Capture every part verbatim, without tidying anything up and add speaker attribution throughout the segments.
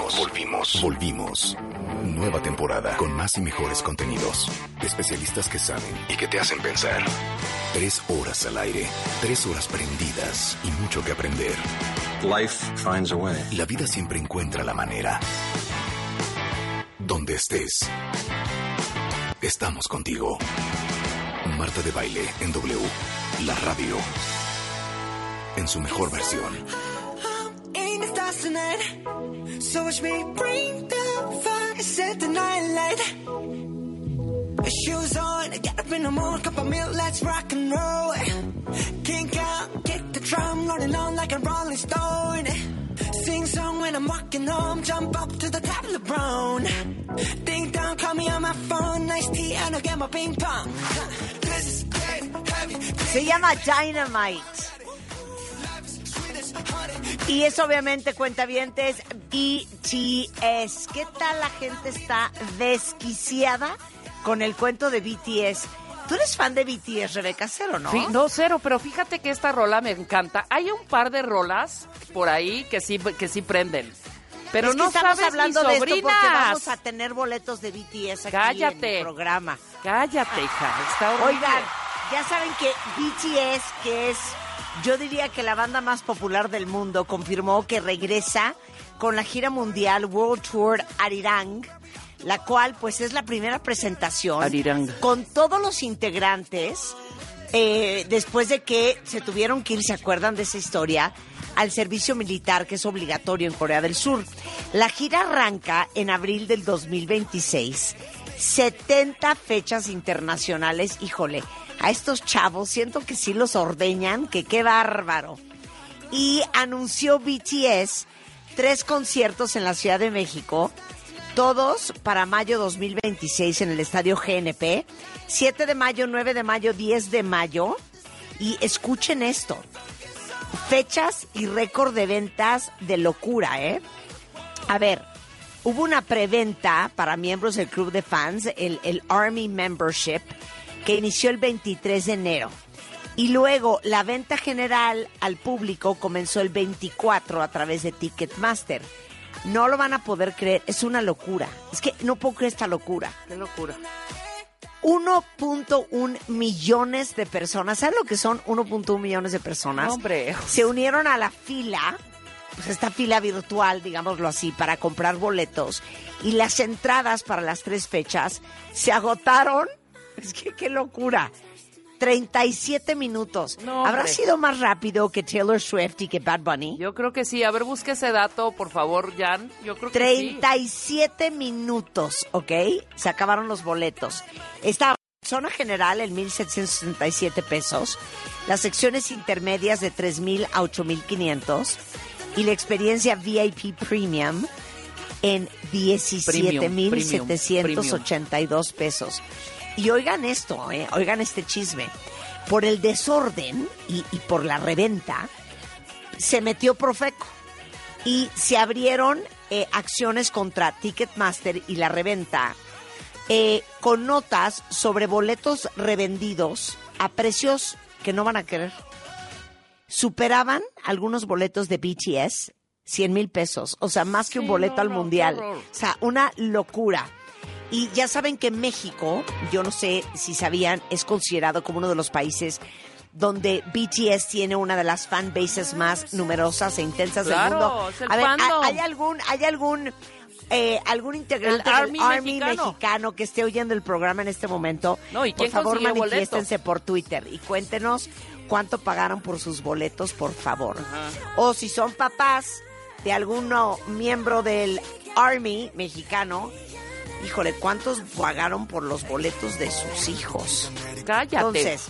Speaker 1: Volvimos, volvimos, volvimos. Nueva temporada con más y mejores contenidos. Especialistas que saben y que te hacen pensar. Tres horas al aire, tres horas prendidas y mucho que aprender.
Speaker 2: Life finds a way.
Speaker 1: La vida siempre encuentra la manera. Donde estés, estamos contigo. Marta de Baile en W, la radio. En su mejor versión.
Speaker 3: So watch me bring the fire, set the night light. Shoes on, get up in the morning, cup of milk, let's rock and roll. Kink out, kick the drum, rolling on like a rolling stone. Sing song when I'm walking home, jump up to the top of the brown. Ding dong, call me on my phone, nice tea and I'll get my ping pong. This is dead heavy.
Speaker 4: Se llama Dynamite. Y es obviamente, cuentavientes, B T S. ¿Qué tal la gente está desquiciada con el cuento de B T S? ¿Tú eres fan de B T S, Rebeca? Cero, ¿no?
Speaker 5: Sí, no, cero, pero fíjate que esta rola me encanta. Hay un par de rolas por ahí que sí, que sí prenden. Pero
Speaker 4: es que
Speaker 5: no
Speaker 4: estamos
Speaker 5: sabes,
Speaker 4: hablando
Speaker 5: mis
Speaker 4: de esto porque
Speaker 5: sobrinas.
Speaker 4: vamos a tener boletos de B T S aquí
Speaker 5: Cállate.
Speaker 4: en el programa.
Speaker 5: Cállate, hija, está horrible.
Speaker 4: Oigan, ya saben que B T S, que es, yo diría que la banda más popular del mundo, confirmó que regresa con la gira mundial World Tour Arirang, la cual pues es la primera presentación
Speaker 5: Arirang.
Speaker 4: con todos los integrantes, eh, después de que se tuvieron que ir, ¿se acuerdan de esa historia?, al servicio militar, que es obligatorio en Corea del Sur. La gira arranca en abril del dos mil veintiséis, setenta fechas internacionales. Híjole, a estos chavos siento que sí los ordeñan, que qué bárbaro. Y anunció B T S tres conciertos en la Ciudad de México, todos para mayo dos mil veintiséis en el Estadio G N P, siete de mayo, nueve de mayo, diez de mayo. Y escuchen esto, fechas y récord de ventas de locura, ¿eh? A ver, hubo una preventa para miembros del club de fans, el, el Army Membership, que inició el veintitrés de enero. Y luego la venta general al público comenzó el veinticuatro a través de Ticketmaster. No lo van a poder creer, es una locura. Es que no puedo creer esta locura.
Speaker 5: Qué locura.
Speaker 4: uno punto uno millones de personas, ¿saben lo que son uno punto uno millones de personas?
Speaker 5: No, hombre.
Speaker 4: Se unieron a la fila, pues esta fila virtual, digámoslo así, para comprar boletos. Y las entradas para las tres fechas se agotaron. Es que qué locura. treinta y siete minutos.
Speaker 5: No,
Speaker 4: ¿Habrá
Speaker 5: hombre.
Speaker 4: sido más rápido que Taylor Swift y que Bad Bunny?
Speaker 5: Yo creo que sí. A ver, busque ese dato, por favor, Jan. Yo creo que
Speaker 4: treinta y siete minutos, ¿ok? Se acabaron los boletos. Esta zona general en mil setecientos sesenta y siete pesos, las secciones intermedias de tres mil a ocho mil quinientos y la experiencia V I P Premium en diecisiete mil setecientos ochenta y dos pesos. Y oigan esto, ¿eh? Oigan este chisme. Por el desorden y, y por la reventa, se metió Profeco y se abrieron eh, acciones contra Ticketmaster y la reventa eh, con notas sobre boletos revendidos a precios que no van a querer. Superaban algunos boletos de B T S cien mil pesos, o sea, más que un
Speaker 5: Sí,
Speaker 4: boleto
Speaker 5: no,
Speaker 4: al
Speaker 5: no,
Speaker 4: mundial.
Speaker 5: qué horror.
Speaker 4: O sea, una locura. Y ya saben que México, yo no sé si sabían, es considerado como uno de los países donde B T S tiene una de las fanbases más numerosas e intensas
Speaker 5: Claro,
Speaker 4: del mundo.
Speaker 5: es el
Speaker 4: A ver,
Speaker 5: fandom.
Speaker 4: ¿hay algún, hay algún, eh, algún integrante
Speaker 5: El
Speaker 4: del
Speaker 5: Army
Speaker 4: Army
Speaker 5: mexicano.
Speaker 4: mexicano. que esté oyendo el programa en este momento?
Speaker 5: No, ¿y
Speaker 4: por
Speaker 5: quién
Speaker 4: favor,
Speaker 5: consiguió
Speaker 4: manifiéstense por Twitter y cuéntenos cuánto pagaron por sus boletos, por favor. O si son papás de alguno miembro del Army mexicano, híjole, ¿cuántos pagaron por los boletos de sus hijos?
Speaker 5: Cállate.
Speaker 4: Entonces,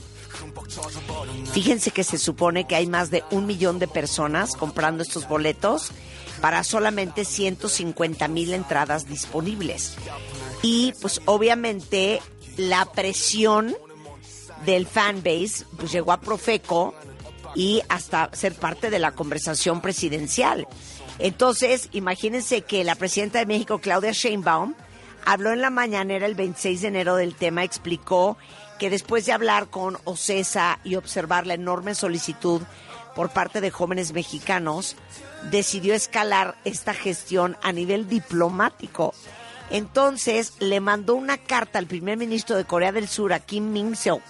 Speaker 4: fíjense que se supone que hay más de un millón de personas comprando estos boletos para solamente ciento cincuenta mil entradas disponibles. Y pues obviamente la presión del fanbase pues llegó a Profeco y hasta ser parte de la conversación presidencial. Entonces, imagínense que la presidenta de México, Claudia Sheinbaum, habló en la mañanera el veintiséis de enero del tema, explicó que después de hablar con OCESA y observar la enorme solicitud por parte de jóvenes mexicanos, decidió escalar esta gestión a nivel diplomático. Entonces le mandó una carta al primer ministro de Corea del Sur, a Kim Min-seok,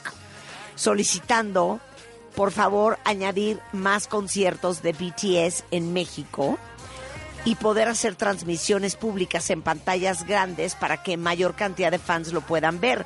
Speaker 4: solicitando, por favor, añadir más conciertos de B T S en México y poder hacer transmisiones públicas en pantallas grandes para que mayor cantidad de fans lo puedan ver.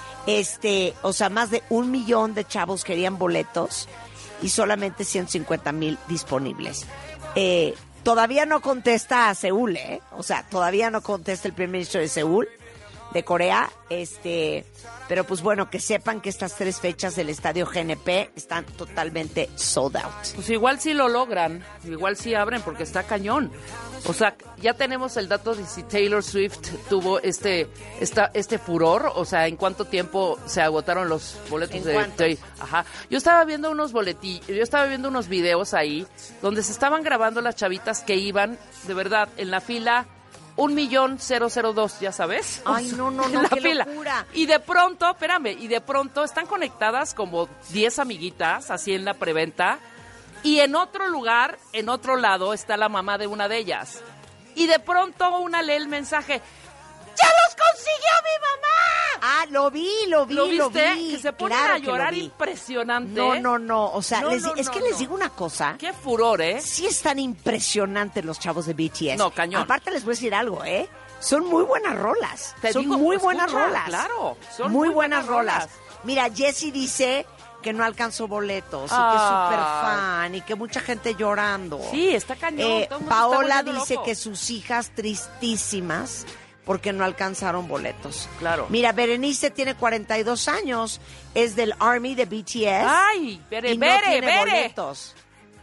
Speaker 4: Este, o sea, más de un millón de chavos querían boletos y solamente ciento cincuenta mil disponibles. Eh, todavía no contesta a Seúl, ¿eh? O sea, todavía no contesta el primer ministro de Seúl, de Corea, este, pero pues bueno, que sepan que estas tres fechas del Estadio G N P están totalmente sold out.
Speaker 5: Pues igual sí lo logran, igual sí abren porque está cañón. O sea, ya tenemos el dato de si Taylor Swift tuvo este esta, este furor, o sea, en cuánto tiempo se agotaron los boletos
Speaker 4: ¿En
Speaker 5: de Taylor. Ajá. Yo estaba viendo unos boletillos, yo estaba viendo unos videos ahí donde se estaban grabando las chavitas que iban, de verdad, en la fila un millón cero cero dos, ya sabes.
Speaker 4: Ay, no, no, no,
Speaker 5: en la
Speaker 4: qué
Speaker 5: fila.
Speaker 4: locura.
Speaker 5: Y de pronto, espérame, y de pronto están conectadas como diez amiguitas, así en la preventa, y en otro lugar, en otro lado, está la mamá de una de ellas. Y de pronto una lee el mensaje, ¡ya los consiguió mi mamá!
Speaker 4: Ah, lo vi, lo vi,
Speaker 5: ¿Lo
Speaker 4: lo
Speaker 5: viste?
Speaker 4: vi.
Speaker 5: Que se ponen
Speaker 4: Claro
Speaker 5: a llorar
Speaker 4: que lo vi.
Speaker 5: impresionante.
Speaker 4: No, no, no, o sea,
Speaker 5: No,
Speaker 4: les-
Speaker 5: no,
Speaker 4: es
Speaker 5: no,
Speaker 4: que les
Speaker 5: no.
Speaker 4: digo una cosa.
Speaker 5: Qué furor, ¿eh?
Speaker 4: Sí están impresionantes los chavos de B T S.
Speaker 5: No, cañón.
Speaker 4: Aparte les voy a decir algo, ¿eh? Son muy buenas rolas.
Speaker 5: Te
Speaker 4: son
Speaker 5: digo,
Speaker 4: muy
Speaker 5: escucha,
Speaker 4: buenas rolas.
Speaker 5: claro, son
Speaker 4: muy,
Speaker 5: muy
Speaker 4: buenas,
Speaker 5: buenas
Speaker 4: rolas.
Speaker 5: rolas.
Speaker 4: Mira, Jessie dice que no alcanzó boletos y que es
Speaker 5: Ah.
Speaker 4: súper fan y que mucha gente llorando.
Speaker 5: Sí, está cañón.
Speaker 4: Eh,
Speaker 5: todo el mundo
Speaker 4: Paola
Speaker 5: está volviendo
Speaker 4: dice
Speaker 5: loco.
Speaker 4: que sus hijas tristísimas porque no alcanzaron boletos.
Speaker 5: Claro.
Speaker 4: Mira, Berenice tiene cuarenta y dos años, es del Army de B T S.
Speaker 5: Ay, Bere,
Speaker 4: y no
Speaker 5: Bere,
Speaker 4: tiene
Speaker 5: Bere.
Speaker 4: boletos.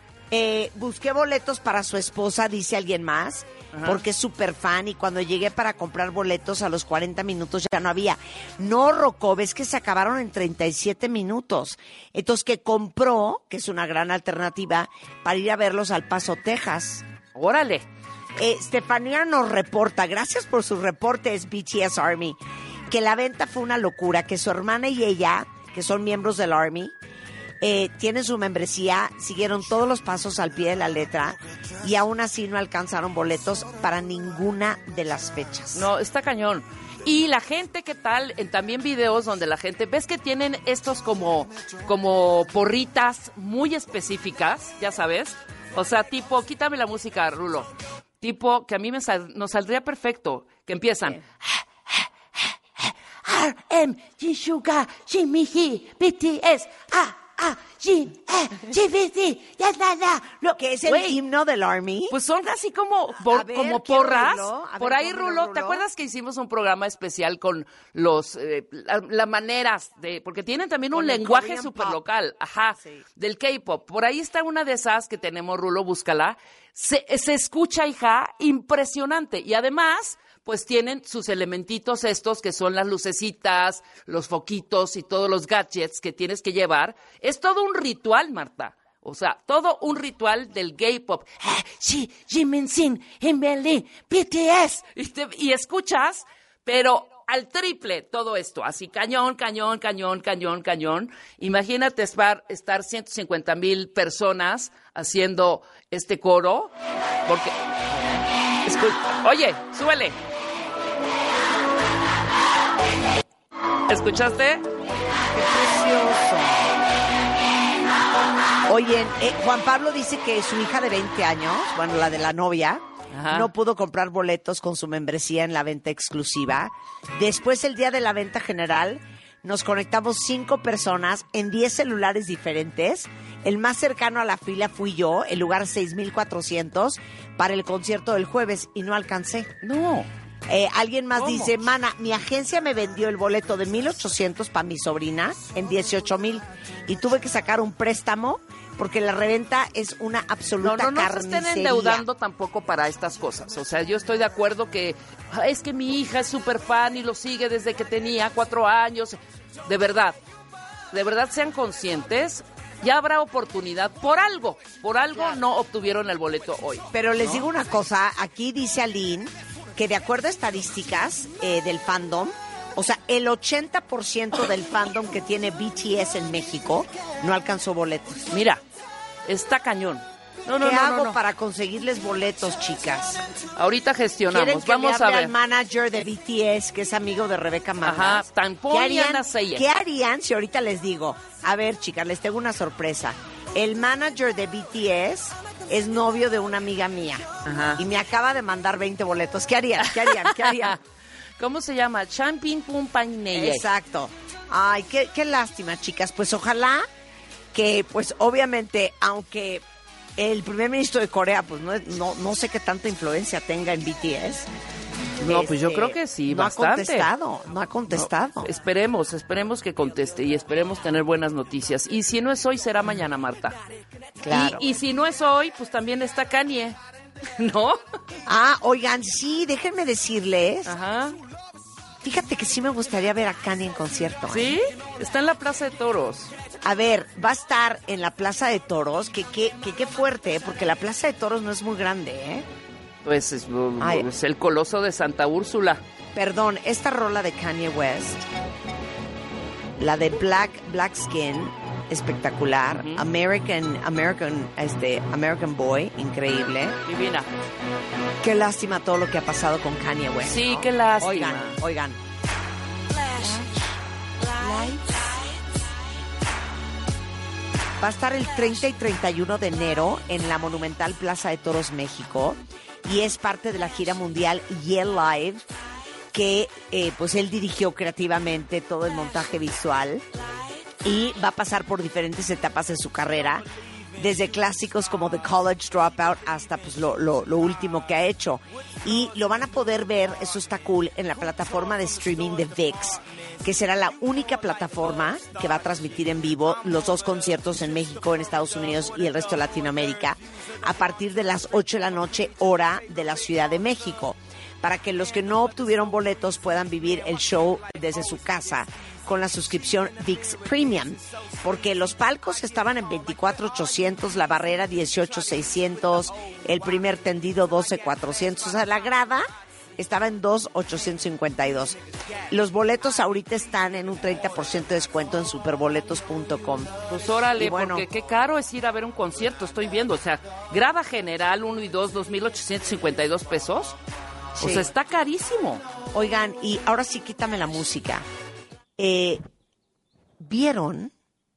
Speaker 4: Eh, busqué boletos para su esposa, dice alguien más,
Speaker 5: Ajá.
Speaker 4: porque es súper fan y cuando llegué para comprar boletos a los cuarenta minutos ya no había. No, Rocco, ves que se acabaron en treinta y siete minutos. Entonces que compró, que es una gran alternativa, para ir a verlos al Paso, Texas.
Speaker 5: Órale.
Speaker 4: Eh, Estefanía nos reporta, gracias por sus reportes, B T S Army, que la venta fue una locura, que su hermana y ella, que son miembros del Army, eh, tienen su membresía, siguieron todos los pasos al pie de la letra y aún así no alcanzaron boletos para ninguna de las fechas.
Speaker 5: No, está cañón. Y la gente, ¿qué tal? En también videos donde la gente, ves que tienen estos como, como porritas muy específicas, ya sabes. O sea, tipo, quítame la música, Rulo. Tipo, que a mí me sal- nos saldría perfecto, que empiezan. R M, Jin Suga, Jin Mihi, B T S, ah, ah, Jin, eh, G B T, ya, ya, ya. Lo
Speaker 4: que es el
Speaker 5: Güey,
Speaker 4: himno del Army.
Speaker 5: pues son así como, por-
Speaker 4: A ver,
Speaker 5: como
Speaker 4: quiero
Speaker 5: porras.
Speaker 4: oírlo. A
Speaker 5: Por
Speaker 4: ver,
Speaker 5: ahí,
Speaker 4: pónmelo,
Speaker 5: Rulo, ¿te
Speaker 4: Rulo.
Speaker 5: acuerdas que hicimos un programa especial con los, eh, la- las maneras de, porque tienen también un
Speaker 4: Con el
Speaker 5: lenguaje
Speaker 4: Korean
Speaker 5: súper
Speaker 4: pop.
Speaker 5: local, ajá,
Speaker 4: Sí.
Speaker 5: del K-pop. Por ahí está una de esas que tenemos, Rulo, búscala. Se, se escucha, hija, impresionante. Y además, pues tienen sus elementitos estos que son las lucecitas, los foquitos y todos los gadgets que tienes que llevar. Es todo un ritual, Marta. O sea, todo un ritual del K-pop. Ah, sí, Jimin Sin, Inbelin, B T S. Y, te- y escuchas, pero al triple todo esto. Así, cañón, cañón, cañón, cañón, cañón. Imagínate estar, estar ciento cincuenta mil personas haciendo este coro. Porque... escu- Oye, súbele. ¿Escuchaste?
Speaker 4: Precioso. Oye, eh, Juan Pablo dice que su hija de veinte años, bueno, la de la novia,
Speaker 5: Ajá.
Speaker 4: no pudo comprar boletos con su membresía en la venta exclusiva. Después, el día de la venta general, nos conectamos cinco personas en diez celulares diferentes. El más cercano a la fila fui yo, el lugar seis mil cuatrocientos, para el concierto del jueves, y no alcancé.
Speaker 5: No.
Speaker 4: Eh, alguien más
Speaker 5: ¿Cómo?
Speaker 4: dice, mana, mi agencia me vendió el boleto de mil ochocientos para mi sobrina en dieciocho mil y tuve que sacar un préstamo porque la reventa es una
Speaker 5: No,
Speaker 4: absoluta
Speaker 5: no, no se
Speaker 4: carnicería.
Speaker 5: estén endeudando tampoco para estas cosas. O sea, yo estoy de acuerdo que ah, es que mi hija es súper fan y lo sigue desde que tenía cuatro años. De verdad, de verdad sean conscientes. Ya habrá oportunidad. Por algo, por algo no obtuvieron el boleto hoy.
Speaker 4: Pero les
Speaker 5: ¿no?
Speaker 4: digo una cosa, aquí dice Aline que de acuerdo a estadísticas eh, del fandom, o sea, el ochenta por ciento del fandom que tiene B T S en México no alcanzó boletos.
Speaker 5: Mira, Está cañón. No, no,
Speaker 4: ¿Qué
Speaker 5: no,
Speaker 4: hago
Speaker 5: no, no.
Speaker 4: para conseguirles boletos, chicas?
Speaker 5: Ahorita gestionamos.
Speaker 4: ¿Quieren que
Speaker 5: Vamos
Speaker 4: le
Speaker 5: a
Speaker 4: hable
Speaker 5: ver.
Speaker 4: al manager de B T S, que es amigo de Rebeca Mangas?
Speaker 5: Ajá, tan
Speaker 4: ¿Qué
Speaker 5: Paul y
Speaker 4: harían,
Speaker 5: Ana Seyes.
Speaker 4: ¿Qué harían si ahorita les digo? A ver, chicas, les tengo una sorpresa. El manager de B T S es novio de una amiga mía.
Speaker 5: Ajá.
Speaker 4: Y me acaba de mandar veinte boletos. ¿Qué harían? ¿Qué harían? ¿Qué harían?
Speaker 5: ¿Cómo se llama? Champin Pum Paineye.
Speaker 4: Exacto. Ay, qué, qué lástima, chicas. Pues ojalá que, pues obviamente, aunque el primer ministro de Corea, pues no, no, no sé qué tanta influencia tenga en B T S.
Speaker 5: No, pues yo
Speaker 4: Este,
Speaker 5: creo que sí,
Speaker 4: no
Speaker 5: bastante.
Speaker 4: ha contestado, no ha contestado.
Speaker 5: No, esperemos, esperemos que conteste y esperemos tener buenas noticias. Y si no es hoy, será mañana, Marta.
Speaker 4: Claro.
Speaker 5: Y, y si no es hoy, pues también está Kanye, ¿no?
Speaker 4: Ah, oigan, sí, déjenme decirles.
Speaker 5: Ajá.
Speaker 4: Fíjate que sí me gustaría ver a Kanye en concierto. ¿eh?
Speaker 5: ¿Sí? Está en la Plaza de Toros.
Speaker 4: A ver, va a estar en la Plaza de Toros, que qué que, que fuerte, ¿eh? Porque la Plaza de Toros no es muy grande, ¿eh?
Speaker 5: Pues es,
Speaker 4: Ay.
Speaker 5: es el coloso de Santa Úrsula.
Speaker 4: Perdón, esta rola de Kanye West, la de Black Black Skin, espectacular.
Speaker 5: Ujú.
Speaker 4: American American este American Boy, increíble.
Speaker 5: Divina.
Speaker 4: Qué lástima todo lo que ha pasado con Kanye West.
Speaker 5: Sí,
Speaker 4: ¿no?
Speaker 5: qué lástima.
Speaker 4: Oigan, oigan. Va a estar el treinta y treinta y uno de enero en la Monumental Plaza de Toros, México, y es parte de la gira mundial Yell Live, que eh, pues él dirigió creativamente todo el montaje visual y va a pasar por diferentes etapas de su carrera, desde clásicos como The College Dropout hasta pues lo, lo, lo último que ha hecho. Y lo van a poder ver, eso está cool, en la plataforma de streaming de V I X, que será la única plataforma que va a transmitir en vivo los dos conciertos en México, en Estados Unidos y el resto de Latinoamérica, a partir de las ocho de la noche, hora de la Ciudad de México, para que los que no obtuvieron boletos puedan vivir el show desde su casa con la suscripción V I X Premium, porque los palcos estaban en veinticuatro mil ochocientos, la barrera dieciocho mil seiscientos, el primer tendido doce mil cuatrocientos, o sea, la grada estaba en dos mil ochocientos cincuenta y dos. Los boletos ahorita están en un treinta por ciento de descuento en superboletos punto com.
Speaker 5: Pues órale,
Speaker 4: Y bueno,
Speaker 5: porque qué caro es ir a ver un concierto, estoy viendo. O sea, grada general uno y dos, dos mil ochocientos cincuenta y dos pesos. O
Speaker 4: sí.
Speaker 5: sea, está carísimo.
Speaker 4: Oigan, y ahora sí quítame la música. Eh, ¿Vieron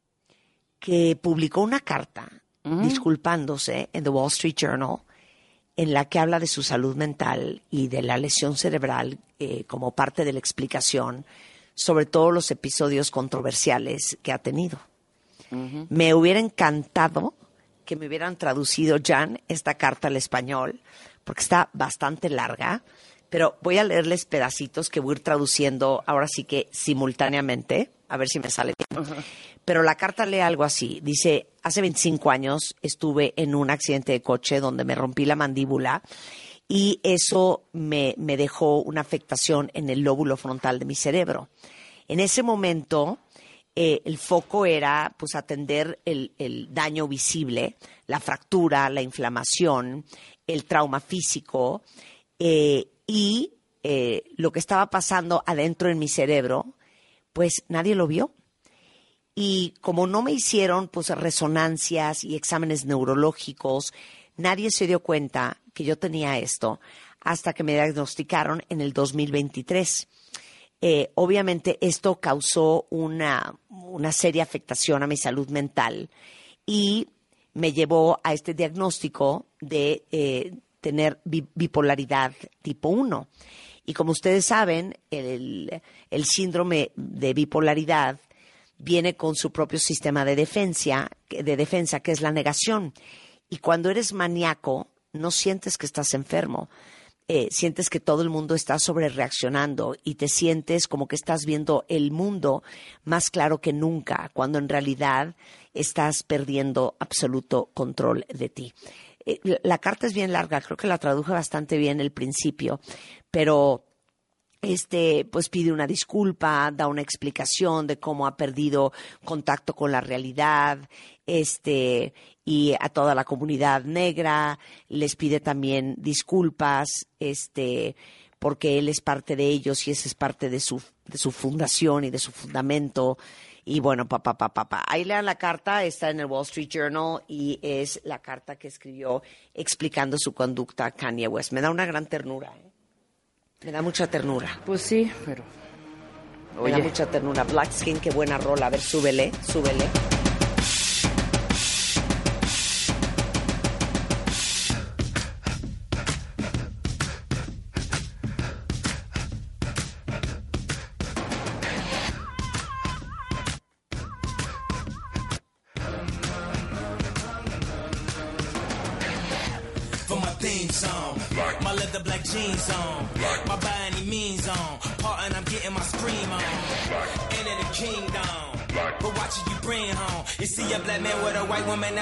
Speaker 4: que publicó una carta
Speaker 5: Ujú.
Speaker 4: disculpándose en The Wall Street Journal, en la que habla de su salud mental y de la lesión cerebral eh, como parte de la explicación sobre todos los episodios controversiales que ha tenido?
Speaker 5: Ujú.
Speaker 4: Me hubiera encantado que me hubieran traducido, Jan, esta carta al español, porque está bastante larga, pero voy a leerles pedacitos que voy a ir traduciendo ahora sí que simultáneamente, a ver si me sale bien.
Speaker 5: Ujú.
Speaker 4: Pero la carta lee algo así, dice: hace veinticinco años estuve en un accidente de coche donde me rompí la mandíbula y eso me, me dejó una afectación en el lóbulo frontal de mi cerebro. En ese momento eh, el foco era pues atender el, el daño visible, la fractura, la inflamación, el trauma físico eh, y eh, lo que estaba pasando adentro en mi cerebro, pues nadie lo vio. Y como no me hicieron pues resonancias y exámenes neurológicos, nadie se dio cuenta que yo tenía esto hasta que me diagnosticaron en el dos mil veintitrés. Eh, obviamente esto causó una, una seria afectación a mi salud mental y me llevó a este diagnóstico de eh, tener bi- bipolaridad tipo uno. Y como ustedes saben, el, el síndrome de bipolaridad viene con su propio sistema de defensa, de defensa, que es la negación. Y cuando eres maníaco, no sientes que estás enfermo. Eh, sientes que todo el mundo está sobrereaccionando y te sientes como que estás viendo el mundo más claro que nunca, cuando en realidad estás perdiendo absoluto control de ti. Eh, la carta es bien larga, creo que la traduje bastante bien el principio, pero este pues pide una disculpa, da una explicación de cómo ha perdido contacto con la realidad, este y a toda la comunidad negra les pide también disculpas, este porque él es parte de ellos y ese es parte de su de su fundación y de su fundamento, Y bueno, papá, papá, papá. Ahí lean la carta, está en el Wall Street Journal y es la carta que escribió explicando su conducta a Kanye West. Me da una gran ternura, ¿eh? Me da mucha ternura.
Speaker 5: Pues sí, pero...
Speaker 4: Me da mucha ternura. Black Skin, qué buena rola. A ver, súbele, súbele.
Speaker 3: My leather black jeans on, my by any means on, part and I'm getting my scream on, ain't it a kingdom, but watch it you bring home, you see a black man with a white woman